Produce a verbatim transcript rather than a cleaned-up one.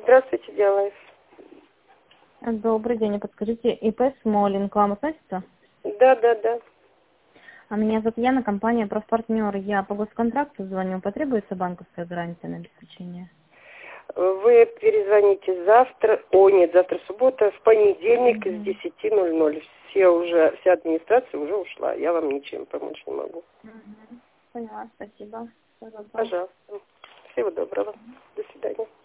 здравствуйте, Диалайф. Добрый день. Подскажите, ИП Смолин к вам относится? Да, да, да. А меня зовут Яна, компания «Профпартнер». Я по госконтракту звоню. Потребуется банковская гарантия на обеспечение? Вы перезвоните завтра, о нет, завтра суббота, в понедельник Угу. с десяти ноль-ноль. Все уже, вся администрация уже ушла. Я вам ничем помочь не могу. Угу. Поняла, спасибо. Всего доброго. Пожалуйста. Всего доброго. До свидания.